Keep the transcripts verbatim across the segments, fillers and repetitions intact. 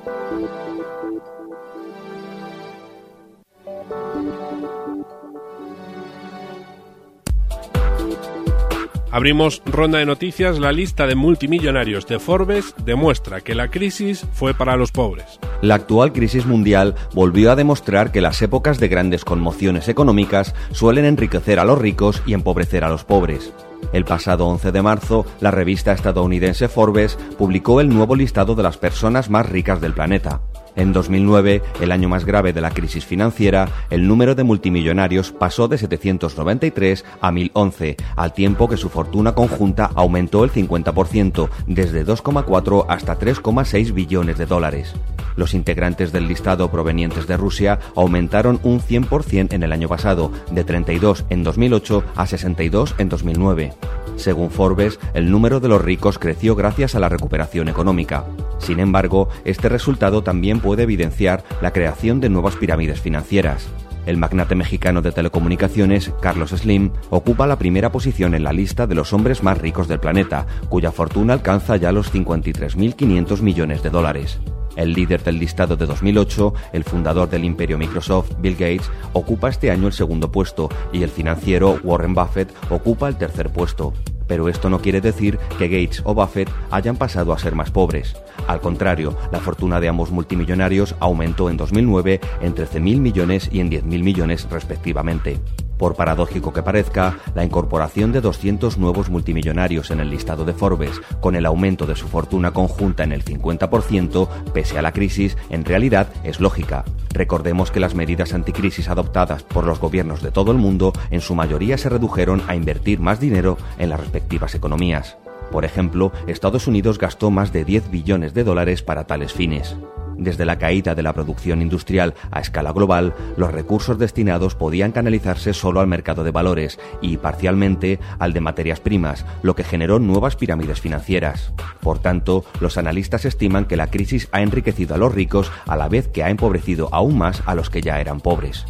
Abrimos ronda de noticias. La lista de multimillonarios de Forbes demuestra que la crisis fue para los pobres. La actual crisis mundial volvió a demostrar que las épocas de grandes conmociones económicas suelen enriquecer a los ricos y empobrecer a los pobres. El pasado once de marzo, la revista estadounidense Forbes publicó el nuevo listado de las personas más ricas del planeta. En dos mil nueve, el año más grave de la crisis financiera, el número de multimillonarios pasó de setecientos noventa y tres a mil once, al tiempo que su fortuna conjunta aumentó el cincuenta por ciento, desde dos coma cuatro hasta tres coma seis billones de dólares. Los integrantes del listado provenientes de Rusia aumentaron un cien por ciento en el año pasado, de treinta y dos en dos mil ocho a sesenta y dos en dos mil nueve. Según Forbes, el número de los ricos creció gracias a la recuperación económica. Sin embargo, este resultado también puede evidenciar la creación de nuevas pirámides financieras. El magnate mexicano de telecomunicaciones, Carlos Slim, ocupa la primera posición en la lista de los hombres más ricos del planeta, cuya fortuna alcanza ya los cincuenta y tres mil quinientos millones de dólares. El líder del listado de dos mil ocho, el fundador del imperio Microsoft, Bill Gates, ocupa este año el segundo puesto y el financiero Warren Buffett ocupa el tercer puesto. Pero esto no quiere decir que Gates o Buffett hayan pasado a ser más pobres. Al contrario, la fortuna de ambos multimillonarios aumentó en dos mil nueve en trece mil millones y en diez mil millones respectivamente. Por paradójico que parezca, la incorporación de doscientos nuevos multimillonarios en el listado de Forbes, con el aumento de su fortuna conjunta en el cincuenta por ciento, pese a la crisis, en realidad es lógica. Recordemos que las medidas anticrisis adoptadas por los gobiernos de todo el mundo en su mayoría se redujeron a invertir más dinero en las respectivas economías. Por ejemplo, Estados Unidos gastó más de diez billones de dólares para tales fines. Desde la caída de la producción industrial a escala global, los recursos destinados podían canalizarse solo al mercado de valores y, parcialmente, al de materias primas, lo que generó nuevas pirámides financieras. Por tanto, los analistas estiman que la crisis ha enriquecido a los ricos a la vez que ha empobrecido aún más a los que ya eran pobres.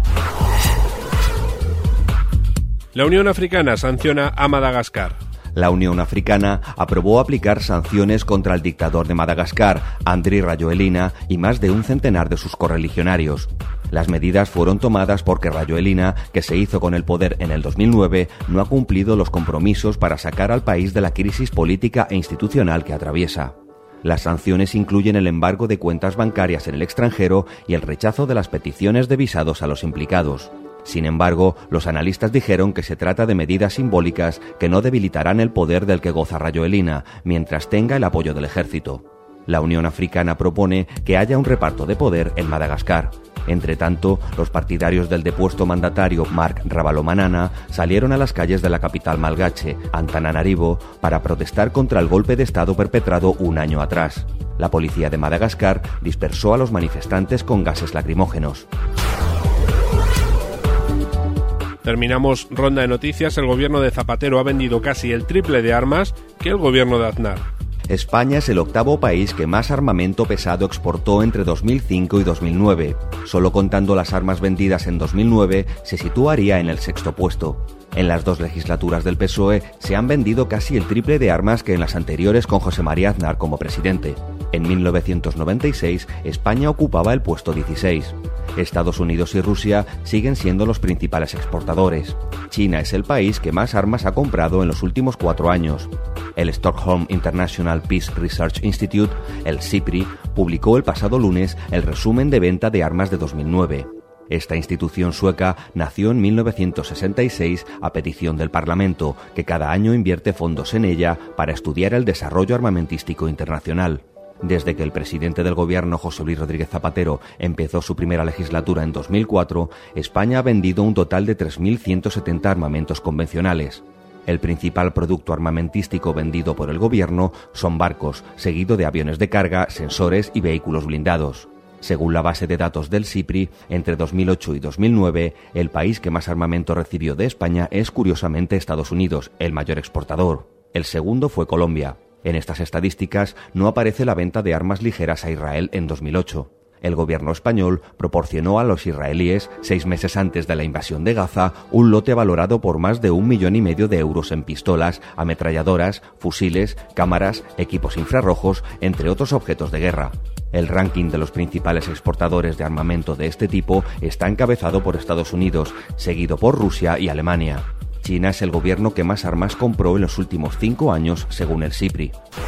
La Unión Africana sanciona a Madagascar. La Unión Africana aprobó aplicar sanciones contra el dictador de Madagascar, Andry Rajoelina, y más de un centenar de sus correligionarios. Las medidas fueron tomadas porque Rajoelina, que se hizo con el poder en el dos mil nueve, no ha cumplido los compromisos para sacar al país de la crisis política e institucional que atraviesa. Las sanciones incluyen el embargo de cuentas bancarias en el extranjero y el rechazo de las peticiones de visados a los implicados. Sin embargo, los analistas dijeron que se trata de medidas simbólicas que no debilitarán el poder del que goza Rajoelina, mientras tenga el apoyo del ejército. La Unión Africana propone que haya un reparto de poder en Madagascar. Entre tanto, los partidarios del depuesto mandatario Marc Ravalomanana salieron a las calles de la capital malgache, Antananarivo, para protestar contra el golpe de Estado perpetrado un año atrás. La policía de Madagascar dispersó a los manifestantes con gases lacrimógenos. Terminamos ronda de noticias. El gobierno de Zapatero ha vendido casi el triple de armas que el gobierno de Aznar. España es el octavo país que más armamento pesado exportó entre dos mil cinco y dos mil nueve. Solo contando las armas vendidas en dos mil nueve, se situaría en el sexto puesto. En las dos legislaturas del P S O E se han vendido casi el triple de armas que en las anteriores con José María Aznar como presidente. En mil novecientos noventa y seis, España ocupaba el puesto dieciséis. Estados Unidos y Rusia siguen siendo los principales exportadores. China es el país que más armas ha comprado en los últimos cuatro años. El Stockholm International Peace Research Institute, el SIPRI, publicó el pasado lunes el resumen de venta de armas de dos mil nueve. Esta institución sueca nació en mil novecientos sesenta y seis a petición del Parlamento, que cada año invierte fondos en ella para estudiar el desarrollo armamentístico internacional. Desde que el presidente del gobierno, José Luis Rodríguez Zapatero, empezó su primera legislatura en dos mil cuatro, España ha vendido un total de tres mil ciento setenta armamentos convencionales. El principal producto armamentístico vendido por el gobierno son barcos, seguido de aviones de carga, sensores y vehículos blindados. Según la base de datos del SIPRI, entre dos mil ocho y dos mil nueve, el país que más armamento recibió de España es curiosamente Estados Unidos, el mayor exportador. El segundo fue Colombia. En estas estadísticas no aparece la venta de armas ligeras a Israel en dos mil ocho. El gobierno español proporcionó a los israelíes, seis meses antes de la invasión de Gaza, un lote valorado por más de un millón y medio de euros en pistolas, ametralladoras, fusiles, cámaras, equipos infrarrojos, entre otros objetos de guerra. El ranking de los principales exportadores de armamento de este tipo está encabezado por Estados Unidos, seguido por Rusia y Alemania. China es el gobierno que más armas compró en los últimos cinco años, según el SIPRI.